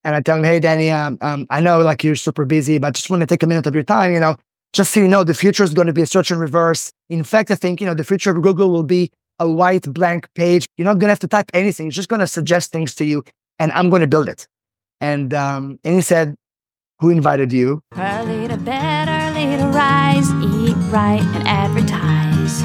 And I tell him, hey, Danny, I know like you're super busy, but just want to take a minute of your time, just so you know, the future is going to be a search and reverse. In fact, I think, the future of Google will be a white blank page. You're not going to have to type anything. It's just going to suggest things to you and I'm going to build it. And he said, who invited you? Early to bed, early to rise, eat right and advertise.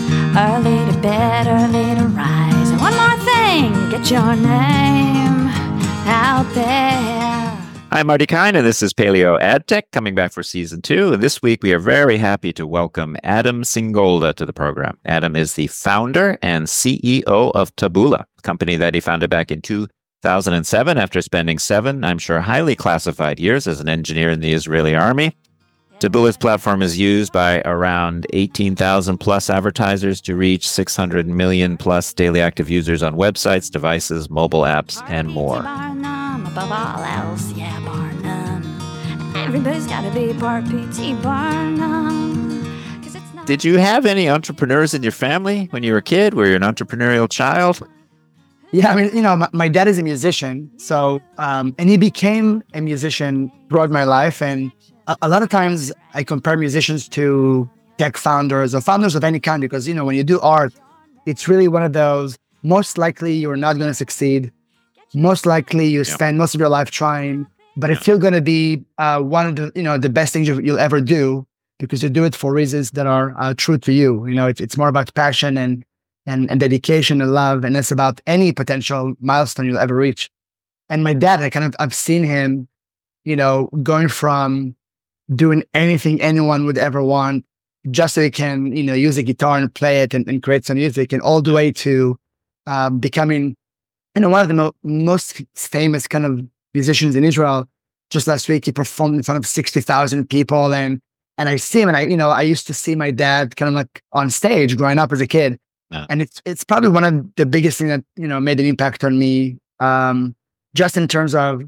Early to bed, early to rise. And one more thing, get your name out there. I'm Marty Kine, and this is Paleo AdTech coming back for season 2. And this week, we are very happy to welcome Adam Singolda to the program. Adam is the founder and CEO of Taboola, a company that he founded back in 2007 after spending 7, I'm sure, highly classified years as an engineer in the Israeli army. Taboola's platform is used by around 18,000 plus advertisers to reach 600 million plus daily active users on websites, devices, mobile apps, and more. Above all else, yeah, bar none. Everybody's gotta be part PT, bar none. Did you have any entrepreneurs in your family when you were a kid? Were you an entrepreneurial child? Yeah, I mean, my dad is a musician, so and he became a musician throughout my life. And a lot of times I compare musicians to tech founders or founders of any kind, because, when you do art, it's really one of those, most likely you're not going to succeed. Most likely you spend most of your life trying, but it's still going to be one of the, the best things you'll ever do, because you do it for reasons that are true to you. It's more about passion and dedication and love, and it's about any potential milestone you'll ever reach. And my dad, I've seen him, going from doing anything anyone would ever want just so he can, use a guitar and play it and create some music, and all the way to becoming, one of the most famous kind of musicians in Israel. Just last week, he performed in front of 60,000 people, and I see him, and I used to see my dad kind of like on stage growing up as a kid. And it's probably one of the biggest things that, made an impact on me, just in terms of,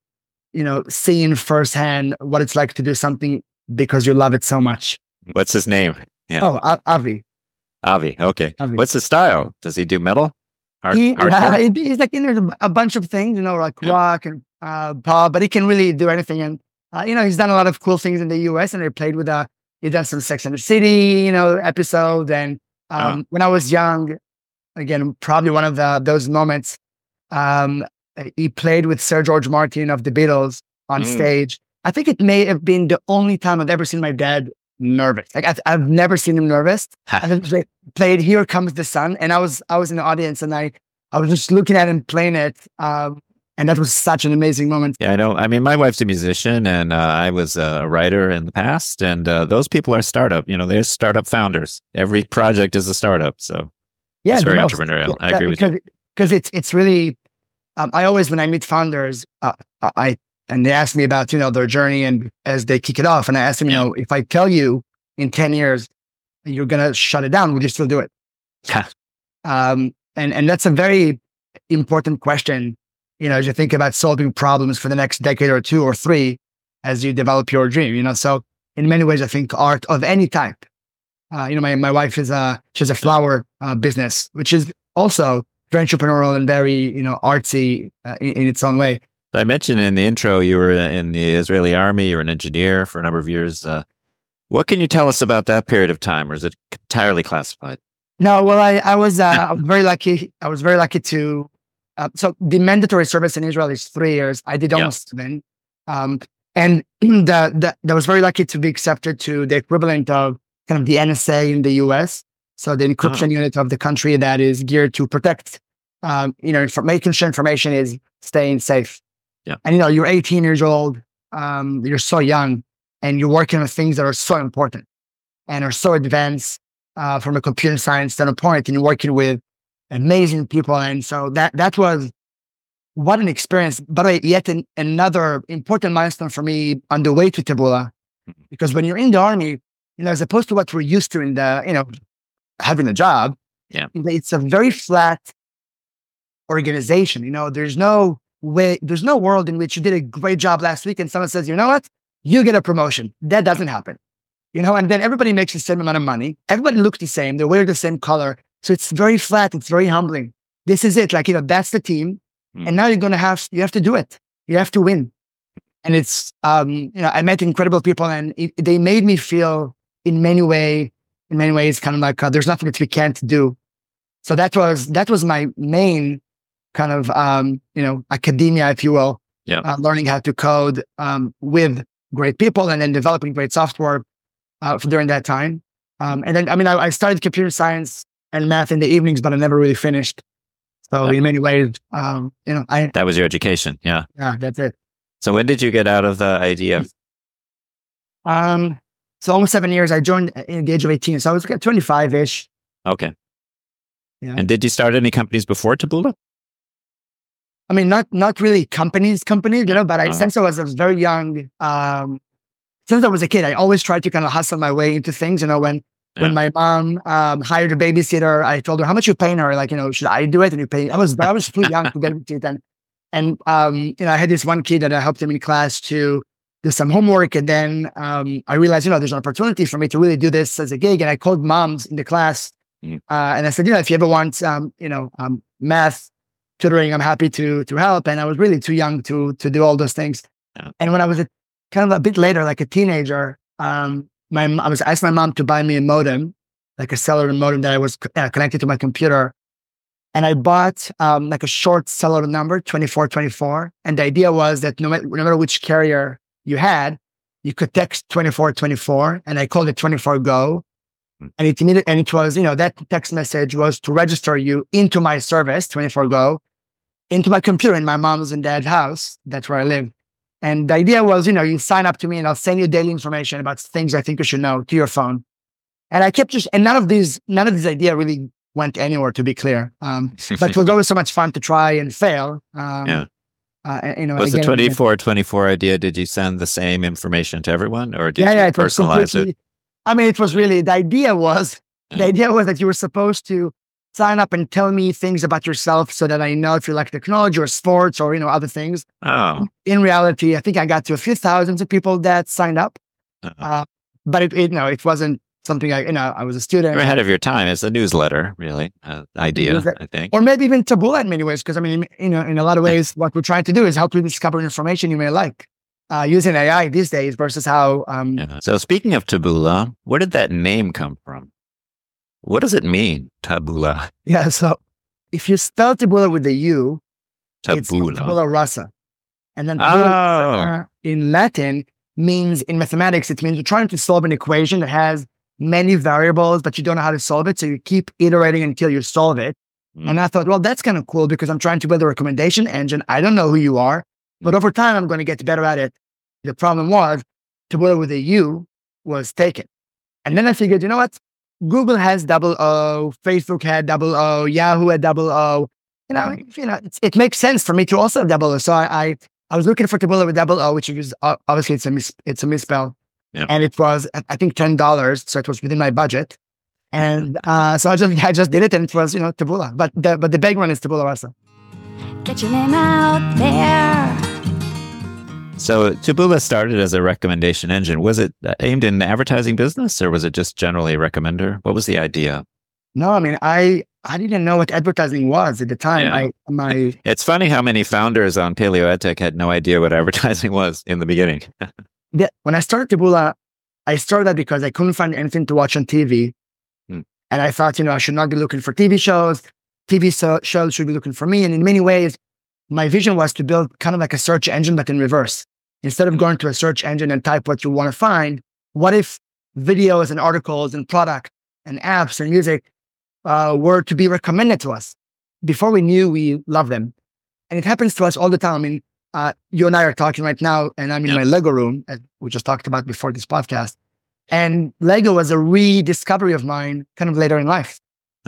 seeing firsthand what it's like to do something because you love it so much. What's his name? Yeah. Oh, Avi. Avi, okay. Avi. What's his style? Does he do metal? He's like, there's a bunch of things, like rock and pop, but he can really do anything. And, he's done a lot of cool things in the US, and he played with he done some Sex and the City, episodes. And when I was young, again, probably one of those moments, he played with Sir George Martin of the Beatles on stage. I think it may have been the only time I've ever seen my dad nervous. Like I've never seen him nervous. And then they played Here Comes the Sun, and I was in the audience, and I was just looking at him playing it. And that was such an amazing moment. Yeah, I know. I mean, my wife's a musician, and I was a writer in the past, and those people are startup. They're startup founders. Every project is a startup. So it's very entrepreneurial. I agree with you. Because it's really, I always, when I meet founders, and they ask me about, their journey and as they kick it off, and I ask them, if I tell you in 10 years, you're going to shut it down, would you still do it? And that's a very important question, as you think about solving problems for the next decade or 2 or 3, as you develop your dream, So in many ways, I think art of any type, my wife she has a flower business, which is also very entrepreneurial and very, artsy in its own way. I mentioned in the intro, you were in the Israeli army, you were an engineer for a number of years. What can you tell us about that period of time, or is it entirely classified? No, well, I was very lucky. I was very lucky to, so the mandatory service in Israel is 3 years. I did almost 7. And I was very lucky to be accepted to the equivalent of kind of the NSA in the US. So the encryption unit of the country that is geared to protect, making sure information is staying safe. Yeah. And, you're 18 years old, you're so young, and you're working on things that are so important and are so advanced from a computer science standpoint, and you're working with amazing people. And so that was, what an experience. But yet another important milestone for me on the way to Taboola, because when you're in the army, as opposed to what we're used to in the, having a job, it's a very flat organization. There's no world in which you did a great job last week and someone says, you know what, you get a promotion. That doesn't happen. And then everybody makes the same amount of money. Everybody looks the same. They wear the same color. So it's very flat. It's very humbling. This is it. Like, that's the team. And now you have to do it. You have to win. And it's, I met incredible people, and they made me feel in many ways, kind of like there's nothing that we can't do. So that was my main kind of, academia, if you will, learning how to code with great people and then developing great software during that time. And then, I started computer science and math in the evenings, but I never really finished. So in many ways, that was your education. Yeah. Yeah, that's it. So when did you get out of the idea? So almost 7 years. I joined in the age of 18. So I was 25-ish. Okay. Yeah. And did you start any companies before Taboola? Not really companies, but since I was very young, since I was a kid, I always tried to kind of hustle my way into things. When my mom hired a babysitter, I told her, how much you paying her? Like, should I do it? And you pay. I was too young to get into it. And I had this one kid that I helped him in class to do some homework. And then I realized, there's an opportunity for me to really do this as a gig. And I called moms in the class and I said, if you ever want, math tutoring, I'm happy to help. And I was really too young to do all those things. Yeah. And when I was kind of a bit later, like a teenager, I asked my mom to buy me a modem, like a cellular modem that I was connected to my computer. And I bought like a short cellular number, 2424. And the idea was that no matter which carrier you had, you could text 2424. And I called it 24Go. And it was, that text message was to register you into my service, 24Go, into my computer in my mom's and dad's house. That's where I live. And the idea was, you sign up to me and I'll send you daily information about things I think you should know to your phone. And I kept and none of these ideas really went anywhere, to be clear. But it was always so much fun to try and fail. Was the 2424 idea, did you send the same information to everyone, or did you personalize it? It was really, the idea was that you were supposed to sign up and tell me things about yourself so that I know if you like technology or sports or, other things. Oh. In reality, I think I got to a few thousands of people that signed up. But it wasn't something I was a student. You're ahead of your time. It's a newsletter, really, idea, I think. Or maybe even Taboola in many ways, because in a lot of ways, what we're trying to do is help you discover information you may like. Using AI these days versus how... So speaking of Taboola, where did that name come from? What does it mean, Taboola? Yeah, so if you spell Taboola with the U, it's Tabula rasa. And then in Latin means, in mathematics, it means you're trying to solve an equation that has many variables, but you don't know how to solve it. So you keep iterating until you solve it. And I thought, well, that's kind of cool because I'm trying to build a recommendation engine. I don't know who you are. But over time, I'm going to get better at it. The problem was, Taboola with a U was taken. And then I figured, you know what? Google has 00, Facebook had 00, Yahoo had 00. It makes sense for me to also have 00. So I was looking for Taboola with 00, which is obviously it's a misspell. Yeah. And it was, I think, $10. So it was within my budget. And so I just did it, and it was, Taboola. But the big one is Tabula rasa. Get your name out there. So Taboola started as a recommendation engine. Was it aimed in the advertising business, or was it just generally a recommender? What was the idea? No, I didn't know what advertising was at the time. Yeah. It's funny how many founders on Paleo EdTech had no idea what advertising was in the beginning. When I started Taboola, I started that because I couldn't find anything to watch on TV. And I thought, I should not be looking for TV shows. TV shows should be looking for me. And in many ways, my vision was to build kind of like a search engine, but in reverse. Instead of going to a search engine and type what you want to find, what if videos and articles and product and apps and music were to be recommended to us before we knew we love them? And it happens to us all the time. You and I are talking right now, and I'm in my Lego room, as we just talked about before this podcast. And Lego was a rediscovery of mine kind of later in life.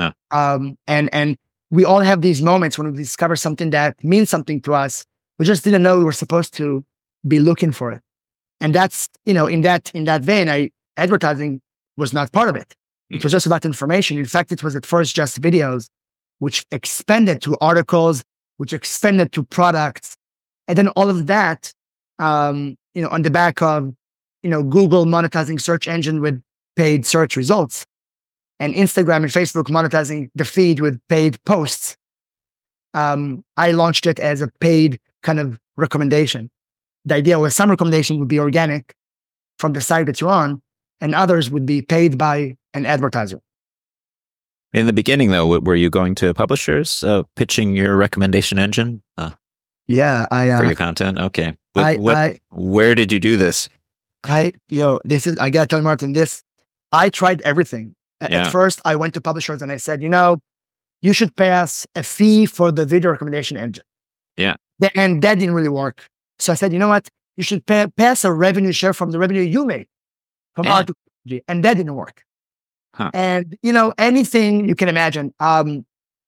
And we all have these moments when we discover something that means something to us. We just didn't know we were supposed to be looking for it. And that's, in that vein, advertising was not part of it. It was just about information. In fact, it was at first just videos, which expanded to articles, which expanded to products. And then all of that, on the back of, Google monetizing search engine with paid search results, and Instagram and Facebook monetizing the feed with paid posts. I launched it as a paid kind of recommendation. The idea was some recommendation would be organic from the site that you're on, and others would be paid by an advertiser. In the beginning, though, were you going to publishers pitching your recommendation engine Yeah, for your content? Okay. Where did you do this? I gotta tell you, Martin, I tried everything. At first, I went to publishers and I said, you should pay us a fee for the video recommendation engine. Yeah. And that didn't really work. So I said, you know what? You should pay us a revenue share from the revenue you made from our technology. And that didn't work. Huh. And, anything you can imagine, from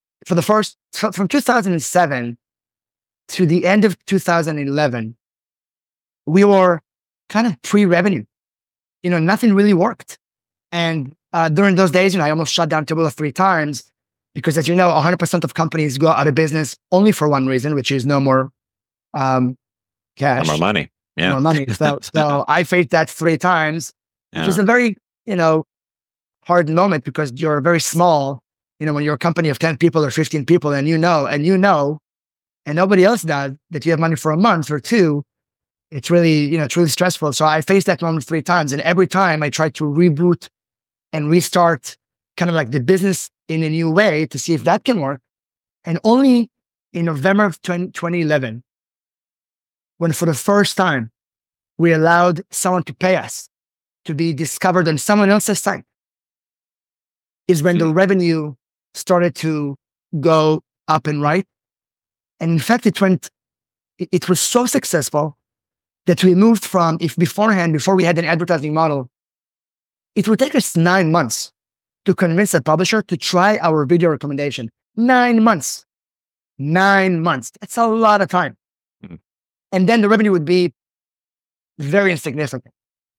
2007 to the end of 2011, we were kind of pre-revenue. Nothing really worked. And during those days, I almost shut down Taboola 3 times because, as you know, 100% of companies go out of business only for one reason, which is no more cash. No more money. Yeah. More money. So I faced that 3 times, which is a very, hard moment because you're very small, when you're a company of 10 people or 15 people and and nobody else does, that you have money for a month or 2, it's really, it's really stressful. So I faced that moment 3 times. And every time I tried to reboot and restart kind of like the business in a new way to see if that can work. And only in November of 2011, when for the first time, we allowed someone to pay us to be discovered on someone else's site, is when the revenue started to go up and right. And in fact, it was so successful that we moved from, before we had an advertising model, it would take us 9 months to convince a publisher to try our video recommendation. 9 months. 9 months. That's a lot of time. Mm-hmm. And then the revenue would be very insignificant.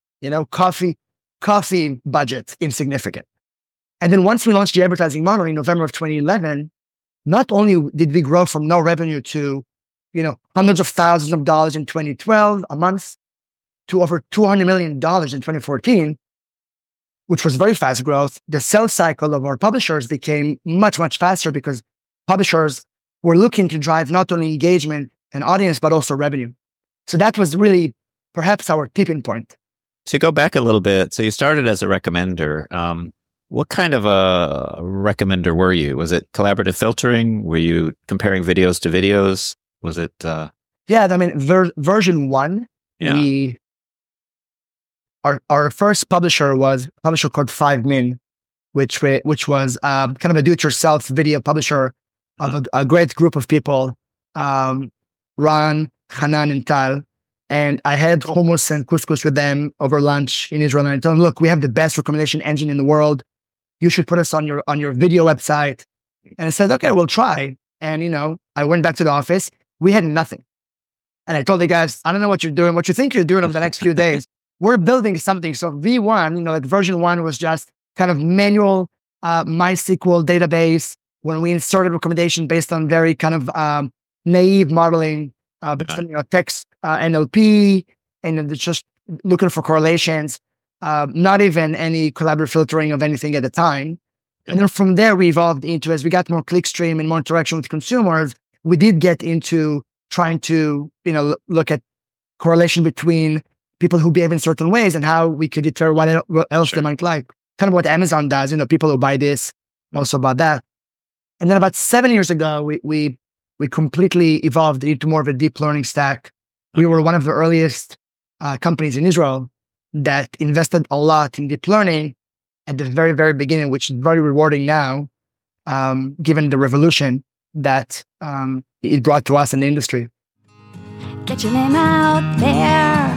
Coffee budget, insignificant. And then once we launched the advertising model in November of 2011, not only did we grow from no revenue to, hundreds of thousands of dollars in 2012 a month to over $200 million in 2014, which was very fast growth. The sales cycle of our publishers became much, much faster because publishers were looking to drive not only engagement and audience, but also revenue. So that was really perhaps our tipping point. So go back a little bit. So you started as a recommender. What kind of a recommender were you? Was it collaborative filtering? Were you comparing videos to videos? Was it? Version 1. Yeah. Our first publisher was a publisher called 5min, which was kind of a do-it-yourself video publisher of a great group of people, Ron, Hanan, and Tal. And I had hummus and couscous with them over lunch in Israel. And I told them, look, we have the best recommendation engine in the world. You should put us on your video website. And I said, okay, we'll try. And, I went back to the office. We had nothing. And I told the guys, I don't know what you're doing, what you think you're doing over the next few days. We're building something. So V1, version 1 was just kind of manual MySQL database when we inserted recommendation based on very kind of naive modeling, based on text NLP, and then just looking for correlations, not even any collaborative filtering of anything at the time. And then from there, we evolved into, as we got more clickstream and more interaction with consumers, we did get into trying to, look at correlation between people who behave in certain ways and how we could deter what else they might like. Kind of what Amazon does, people who buy this also buy that. And then about 7 years ago, we completely evolved into more of a deep learning stack. We were one of the earliest companies in Israel that invested a lot in deep learning at the very, very beginning, which is very rewarding now, given the revolution that it brought to us in the industry. Get your name out there.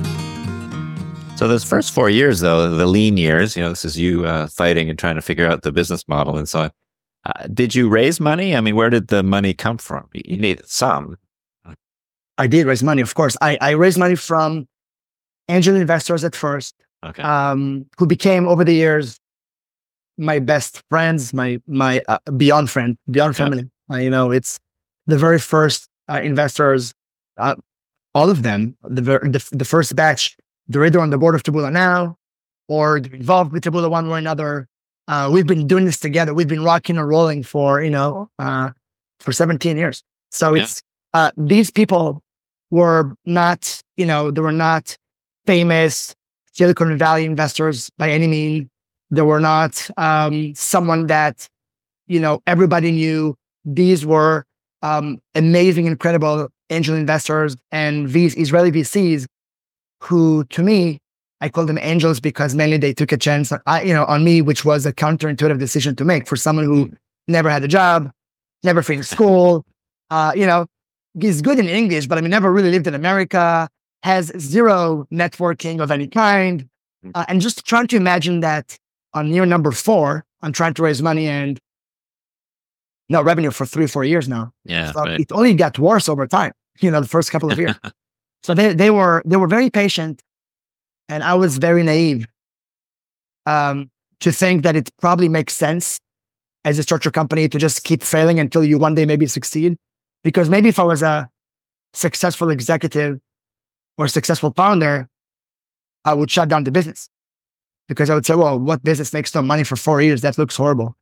So those first 4 years, though, the lean years, this is you fighting and trying to figure out the business model and so on. Did you raise money? I mean, where did the money come from? You needed some. I did raise money, of course. I raised money from angel investors at first, who became over the years my best friends, my beyond family. It's the very first investors, all of them, the first batch. They're either on the board of Taboola now, or they're involved with Taboola one way or another. We've been doing this together. We've been rocking and rolling for 17 years. So it's these people were not, they were not famous Silicon Valley investors by any means. They were not someone that, everybody knew. These were amazing, incredible angel investors and these Israeli VCs who, to me, I call them angels because mainly they took a chance, on me, which was a counterintuitive decision to make for someone who never had a job, never finished school, is good in English, but never really lived in America, has zero networking of any kind. And just trying to imagine that on year number 4, I'm trying to raise money and no revenue for 3-4 years now. Yeah. So it only got worse over time, the first couple of years. So they were very patient, and I was very naive to think that it probably makes sense as a structure company to just keep failing until you one day maybe succeed. Because maybe if I was a successful executive or a successful founder, I would shut down the business because I would say, well, what business makes no money for 4 years? That looks horrible.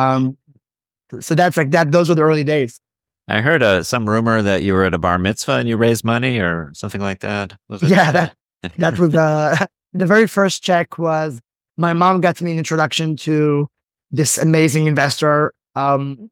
So that's like that. Those were the early days. I heard some rumor that you were at a bar mitzvah and you raised money or something like that. Yeah, that was the very first check was my mom got me an introduction to this amazing investor. And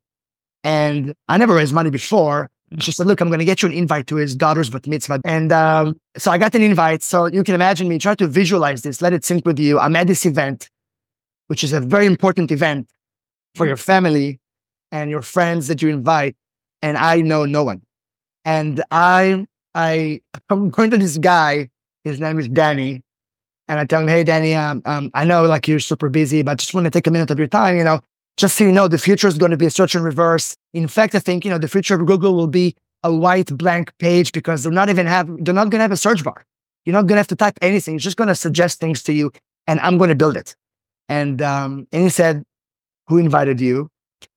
I never raised money before. She said, look, I'm going to get you an invite to his daughter's bat mitzvah. And so I got an invite. So you can imagine me, try to visualize this, let it sink with you. I'm at this event, which is a very important event for your family and your friends that you invite. And I know no one. And I'm going to this guy, his name is Danny. And I tell him, hey, Danny, I know like you're super busy, but just want to take a minute of your time, just so you know, the future is going to be a search and reverse. In fact, I think, the future of Google will be a white blank page because they're not going to have a search bar. You're not going to have to type anything. It's just going to suggest things to you and I'm going to build it. And he said, who invited you?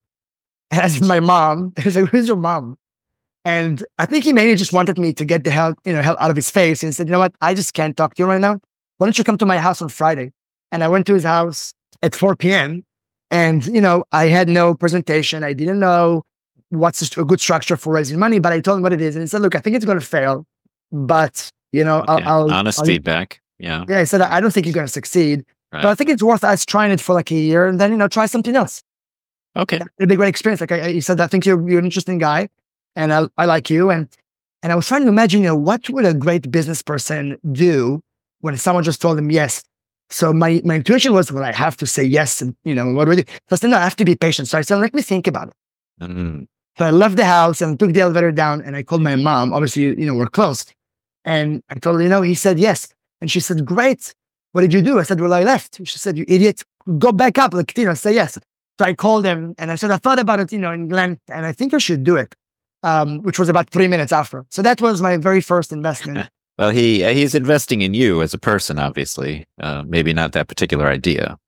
And I said, my mom. He said, who's your mom? And I think he mainly just wanted me to get the hell out of his face. And he said, you know what? I just can't talk to you right now. Why don't you come to my house on Friday? And I went to his house at 4 p.m. And, I had no presentation. I didn't know what's a good structure for raising money, but I told him what it is. And he said, look, I think it's going to fail, but, I'll honest feedback. Yeah. Yeah. I said, I don't think you're going to succeed, right. But I think it's worth us trying it for like a year and then, try something else. Okay. It'd be a great experience. Like he said, I think you're an interesting guy and I like you. And I was trying to imagine, what would a great business person do when someone just told them yes? So my intuition was, well, I have to say yes. And, what do we do? So I said, no, I have to be patient. So I said, let me think about it. Mm-hmm. So I left the house and took the elevator down and I called my mom. Obviously, we're close. And I told her, he said yes. And she said, great. What did you do? I said, well, I left. She said, you idiot, go back up. Like, say yes. So I called him and I said, I thought about it, in length and I think I should do it, which was about 3 minutes after. So that was my very first investment. Well, he's investing in you as a person, obviously. Maybe not that particular idea.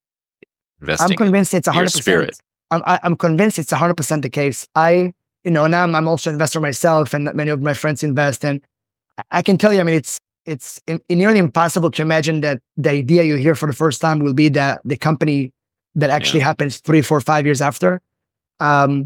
I'm convinced it's 100%. Spirit. I'm convinced it's 100% the case. Now I'm also an investor myself, and many of my friends invest. And I can tell you, it's nearly impossible to imagine that the idea you hear for the first time will be the company that actually happens 3, 4, 5 years after. And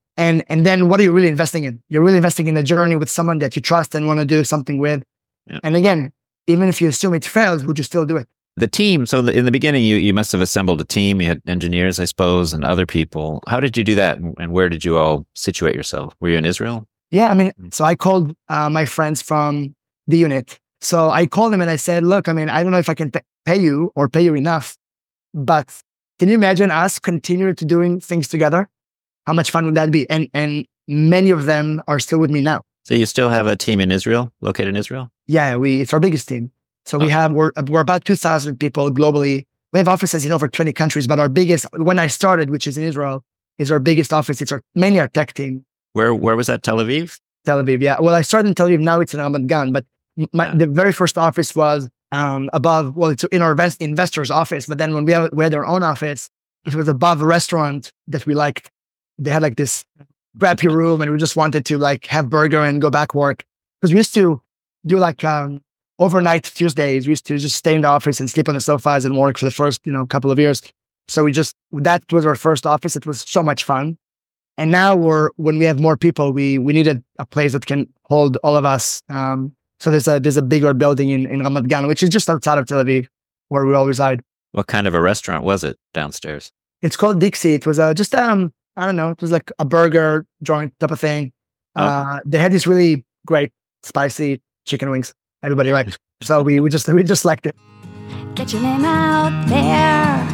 then what are you really investing in? You're really investing in a journey with someone that you trust and want to do something with. Yeah. And again, even if you assume it fails, would you still do it? The team. So in the beginning, you must have assembled a team. You had engineers, I suppose, and other people. How did you do that? And where did you all situate yourself? Were you in Israel? Yeah, so I called my friends from the unit. So I called them and I said, look, I don't know if I can pay you or pay you enough, but can you imagine us continuing to doing things together? How much fun would that be? And many of them are still with me now. So you still have a team in Israel, located in Israel? Yeah, it's our biggest team. So we're about 2,000 people globally. We have offices in over 20 countries, but our biggest, when I started, which is in Israel, is our biggest office. It's mainly our tech team. Where was that? Tel Aviv? Tel Aviv, yeah. Well, I started in Tel Aviv. Now it's in Ramat Gan, but the very first office was above. Well, it's in our investors' office. But then when we had our own office, it was above a restaurant that we liked. They had like this crappy room, and we just wanted to like have burger and go back work because we used to do like overnight Tuesdays. We used to just stay in the office and sleep on the sofas and work for the first couple of years. So that was our first office. It was so much fun. And now when we have more people, we needed a place that can hold all of us. So there's a bigger building in Ramat Gan, which is just outside of Tel Aviv, where we all reside. What kind of a restaurant was it downstairs? It's called Dixie. It was just I don't know, it was like a burger joint type of thing. They had this really great spicy chicken wings. Everybody liked. So we just liked it. Get your name out there.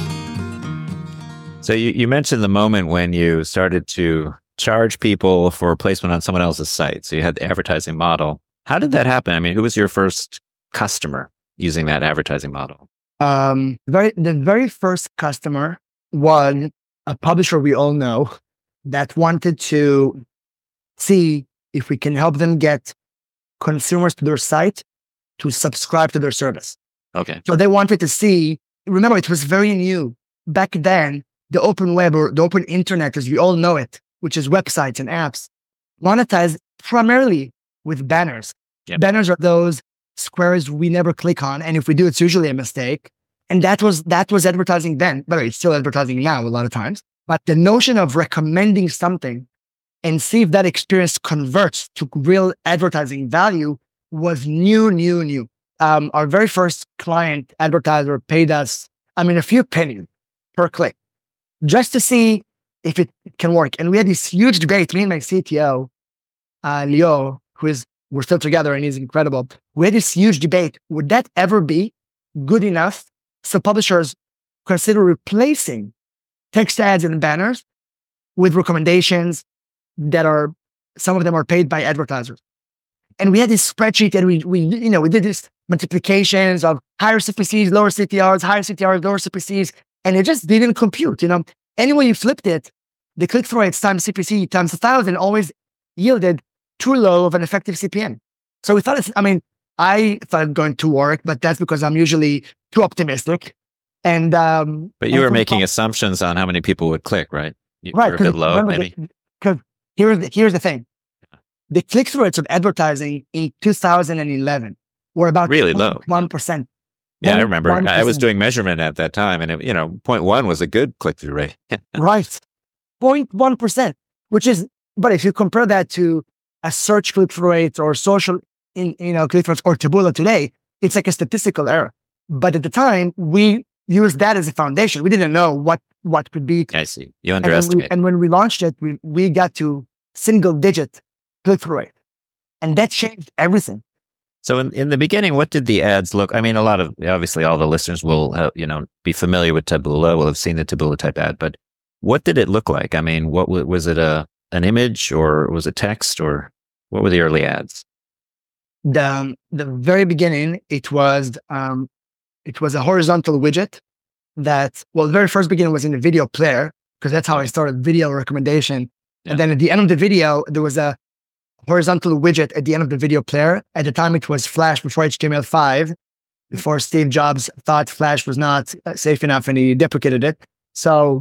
So you mentioned the moment when you started to charge people for placement on someone else's site. So you had the advertising model. How did that happen? I mean, who was your first customer using that advertising model? The very first customer was a publisher we all know that wanted to see if we can help them get consumers to their site to subscribe to their service. Okay. So they wanted to see, remember, it was very new. Back then, the open web or the open internet, as we all know it, which is websites and apps, monetized primarily with banners. Yep. Banners are those squares we never click on. And if we do, it's usually a mistake. And that was advertising then, but it's still advertising now a lot of times. But the notion of recommending something and see if that experience converts to real advertising value was new. Our very first client advertiser paid us, a few pennies per click, just to see if it can work. And we had this huge debate, me and my CTO, Leo, we're still together and he's incredible. We had this huge debate. Would that ever be good enough so publishers consider replacing text ads and banners with recommendations that some of them are paid by advertisers? And we had this spreadsheet and we did this multiplications of higher CPCs, lower CTRs, higher CTRs, lower CPCs, and it just didn't compute. Any way you flipped it, the click-through rates times CPC times 1,000 always yielded too low of an effective CPM. So we thought I thought it going to work, but that's because I'm usually too optimistic. And but you were making assumptions on how many people would click, right? Right, were a bit low, maybe. Because here's the thing: the click-through rates of advertising in 2011 were about really low, 1%. Yeah, I remember. 1%. I was doing measurement at that time, and 0.1 was a good click-through rate. Right, 0.1%, which is. But if you compare that to a search click-through rate or social, click-through rates or Taboola today, it's like a statistical error. But at the time, we used that as a foundation. We didn't know what could be. I see. You underestimate. And when we launched it, we got to single-digit click-through rate, and that changed everything. So in the beginning, what did the ads look? I mean, obviously all the listeners will, be familiar with Taboola, will have seen the Taboola type ad, but what did it look like? I mean, what was it an image or was it text or what were the early ads? The very beginning, it was a horizontal widget the very first beginning was in the video player because that's how I started video recommendation. Yeah. And then at the end of the video, there was a horizontal widget at the end of the video player. At the time, it was Flash before HTML5, before Steve Jobs thought Flash was not safe enough and he deprecated it. So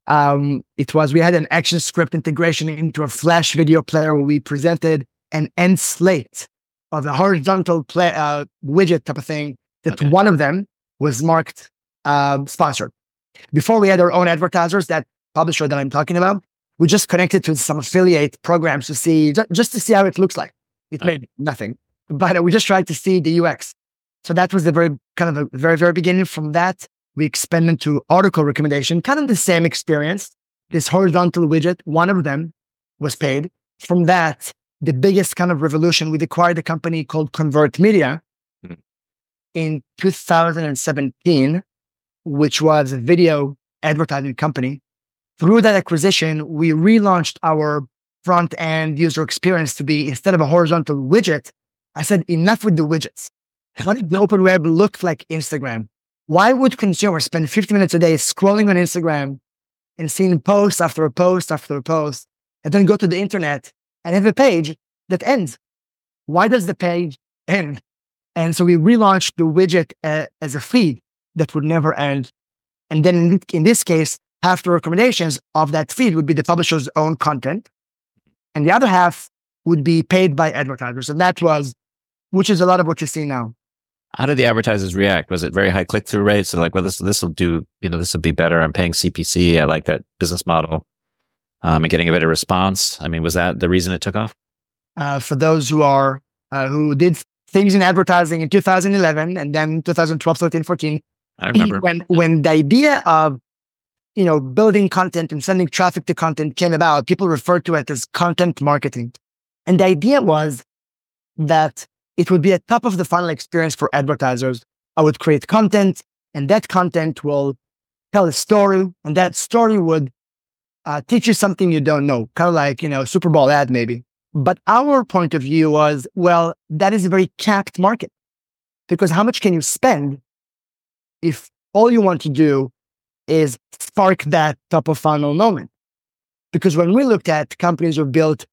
we had an ActionScript integration into a Flash video player where we presented an end slate of the horizontal widget type of thing that one of them was marked sponsored. Before we had our own advertisers, that publisher that I'm talking about, we just connected to some affiliate programs to see, just to see how it looks like. It made nothing, but we just tried to see the UX. So that was the very, very beginning. From that, we expanded to article recommendation, kind of the same experience. This horizontal widget, one of them was paid. From that, the biggest kind of revolution, we acquired a company called Convert Media in 2017, which was a video advertising company. Through that acquisition, we relaunched our front-end user experience to be, instead of a horizontal widget, I said, enough with the widgets. What did the open web look like Instagram? Why would consumers spend 50 minutes a day scrolling on Instagram and seeing post after a post after a post, and then go to the internet and have a page that ends? Why does the page end? And so we relaunched the widget as a feed that would never end. And then in this case, half the recommendations of that feed would be the publisher's own content. And the other half would be paid by advertisers. And which is a lot of what you see now. How did the advertisers react? Was it very high click-through rates? So like, well, this will do, this will be better. I'm paying CPC. I like that business model. and getting a better response? I mean, was that the reason it took off? For those who did things in advertising in 2011 and then 2012, 13, 14, I remember. when the idea of building content and sending traffic to content came about, people referred to it as content marketing. And the idea was that it would be a top of the funnel experience for advertisers. I would create content, and that content will tell a story, and that story would teach you something you don't know, kind of like, Super Bowl ad maybe. But our point of view was, well, that is a very capped market, because how much can you spend if all you want to do is spark that top of funnel moment? Because when we looked at companies who built,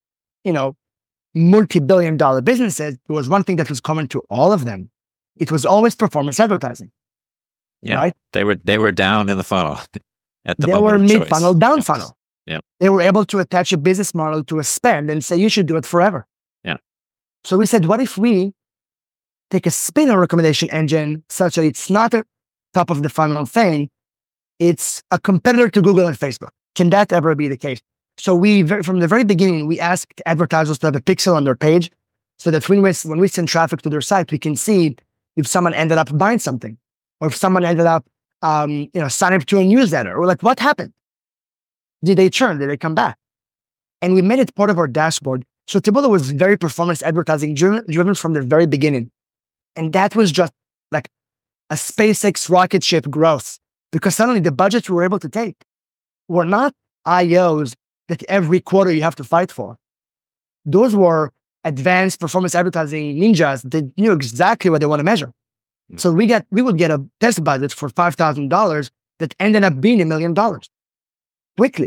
multi-billion-dollar businesses, there was one thing that was common to all of them. It was always performance advertising. Yeah, right? They were down in the funnel at the They moment were of mid-funnel, choice. down Yes. funnel. Yeah. They were able to attach a business model to a spend and say, you should do it forever. Yeah. So we said, what if we take a spin on recommendation engine such that it's not a top of the funnel thing, it's a competitor to Google and Facebook? Can that ever be the case? So from the very beginning, we asked advertisers to have a pixel on their page so that when we send traffic to their site, we can see if someone ended up buying something or if someone ended up, signing up to a newsletter, or like, what happened? Did they churn? Did they come back? And we made it part of our dashboard. So Taboola was very performance advertising driven from the very beginning. And that was just like a SpaceX rocket ship growth, because suddenly the budgets we were able to take were not IOs that every quarter you have to fight for. Those were advanced performance advertising ninjas that knew exactly what they want to measure. So we would get a test budget for $5,000 that ended up being $1 million quickly.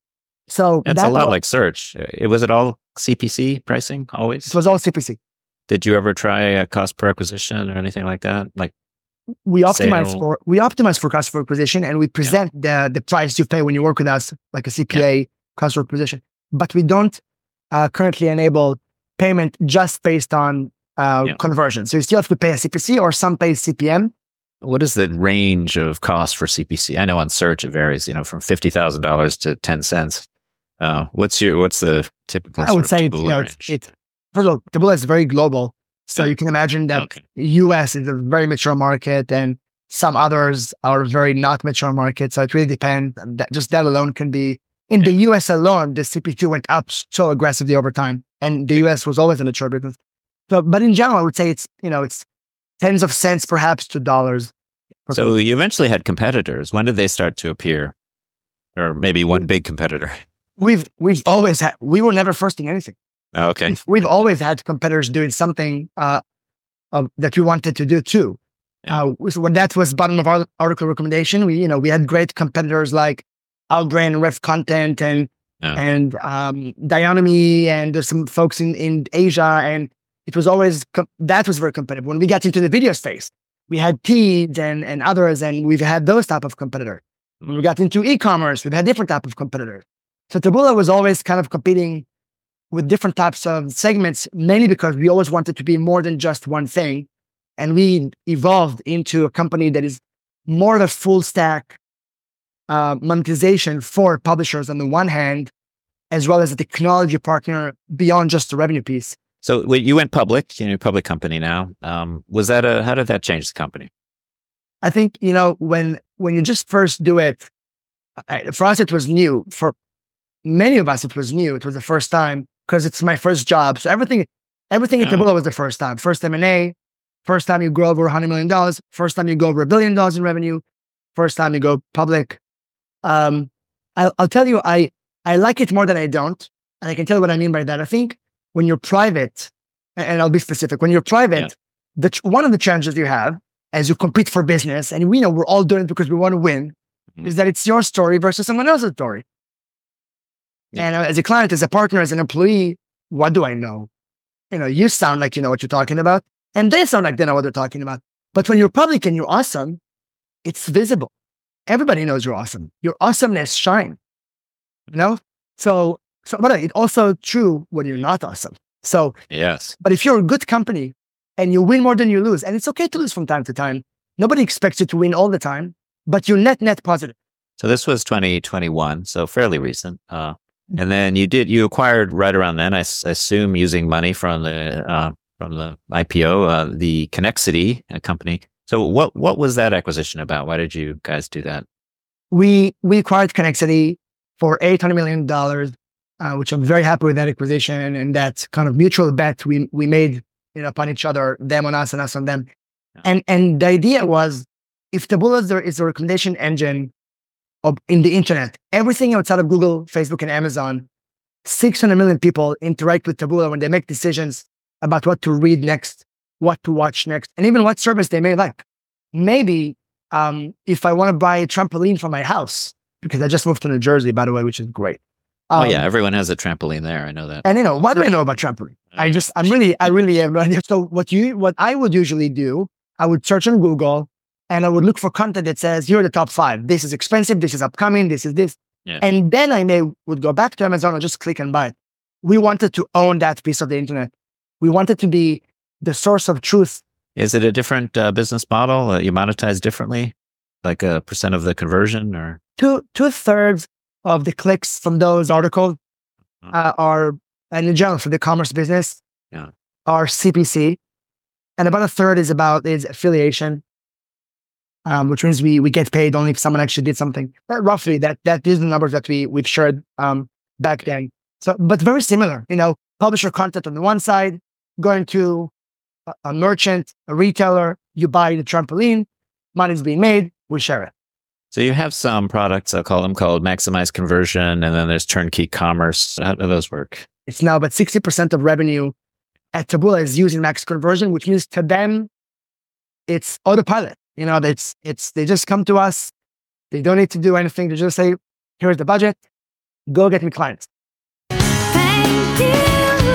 So It's a lot like search. Was it all CPC pricing always? It was all CPC. Did you ever try a cost per acquisition or anything like that? Like we optimize for cost per acquisition, and we present the price you pay when you work with us, like a CPA cost per acquisition. But we don't currently enable payment just based on conversion. So you still have to pay a CPC, or some pay CPM. What is the range of cost for CPC? I know on search it varies, from $50,000 to 10 cents. What's the typical? I would say first of all, Taboola is very global. So you can imagine that US is a very mature market, and some others are very not mature markets. So it really depends. That alone can be, in the US alone, the CPC went up so aggressively over time, and the US was always a mature business. So, but in general, I would say it's tens of cents, perhaps, to dollars. So you eventually had competitors. When did they start to appear? Or maybe one big competitor? We've always had, we were never first in anything. Oh, okay. We've always had competitors doing something that we wanted to do too. So when that was bottom of our article recommendation, we had great competitors like Outbrain, Ref Content, and Dionomy, and there's some folks in Asia, and it was always that was very competitive. When we got into the video space, we had Teads and others, and we've had those type of competitors. When we got into e-commerce, we've had different type of competitors. So Taboola was always kind of competing with different types of segments, mainly because we always wanted to be more than just one thing. And we evolved into a company that is more of a full stack monetization for publishers on the one hand, as well as a technology partner beyond just the revenue piece. So when you went public, public company now, was that how did that change the company? I think, when you just first do it, for us, it was new. For many of us, it was new. It was the first time, because it's my first job. So everything at Taboola was the first time. First M&A, first time you grow over $100 million, first time you go over $1 billion in revenue, first time you go public. I'll tell you, I like it more than I don't. And I can tell you what I mean by that. I think when you're private, and I'll be specific, when you're private, one of the challenges you have as you compete for business, and we know we're all doing it because we want to win, is that it's your story versus someone else's story. And as a client, as a partner, as an employee, what do I know? You sound like you know what you're talking about, and they sound like they know what they're talking about. But when you're public and you're awesome, it's visible. Everybody knows you're awesome. Your awesomeness shines. So but it's also true when you're not awesome. So yes. But if you're a good company and you win more than you lose, and it's okay to lose from time to time, nobody expects you to win all the time, but you're net positive. So this was 2021, so fairly recent. And then you acquired right around then, I assume, using money from the IPO, the Connexity company. So what was that acquisition about? Why did you guys do that? We acquired Connexity for $800 million, which I'm very happy with that acquisition and that kind of mutual bet we made upon each other, them on us and us on them. Yeah. And the idea was, if Taboola is a recommendation engine in the internet, everything outside of Google, Facebook, and Amazon, 600 million people interact with Taboola when they make decisions about what to read next, what to watch next, and even what service they may like. Maybe if I want to buy a trampoline for my house, because I just moved to New Jersey, by the way, which is great. Oh yeah, everyone has a trampoline there. I know that. And what do I know about trampoline? I really am. So what I would usually do, I would search on Google and I would look for content that says, here are the top 5. This is expensive. This is upcoming. This is this. Yeah. And then I would go back to Amazon and just click and buy it. We wanted to own that piece of the internet. We wanted to be the source of truth. Is it a different business model? You monetize differently, like a % of the conversion, or 2/3 of the clicks from those articles are, and in general for the commerce business, are CPC, and about 1/3 is affiliation, which means we get paid only if someone actually did something. Roughly, that is the numbers that we've shared back then. So, but very similar. Publisher content on the one side, going to a merchant, a retailer, you buy the trampoline, money's being made, we share it. So you have some products, I'll call them, called Maximize Conversion, and then there's Turnkey Commerce. How do those work? It's now about 60% of revenue at Taboola is using Max Conversion, which means to them, it's autopilot. They just come to us. They don't need to do anything. They just say, here's the budget, go get me clients. Thank you.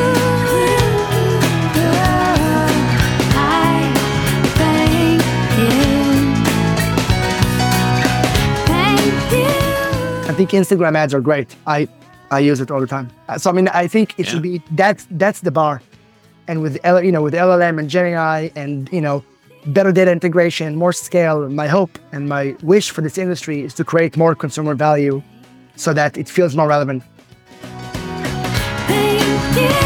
I think Instagram ads are great. I use it all the time. So I think it should be that's the bar. And with LLM and GenAI and better data integration, more scale, my hope and my wish for this industry is to create more consumer value so that it feels more relevant. Thank you.